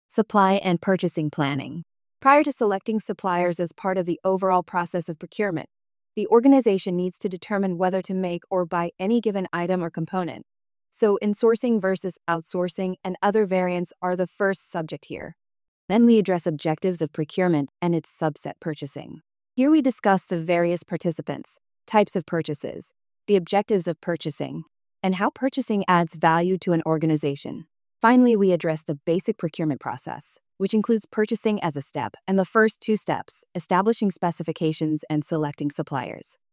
Supply and purchasing planning. Prior to selecting suppliers as part of the overall process of procurement, the organization needs to determine whether to make or buy any given item or component. So, insourcing versus outsourcing and other variants are the first subject here. Then we address objectives of procurement and its subset purchasing. Here we discuss the various participants, types of purchases, the objectives of purchasing, and how purchasing adds value to an organization. Finally, we address the basic procurement process, which includes purchasing as a step and the first two steps, establishing specifications and selecting suppliers.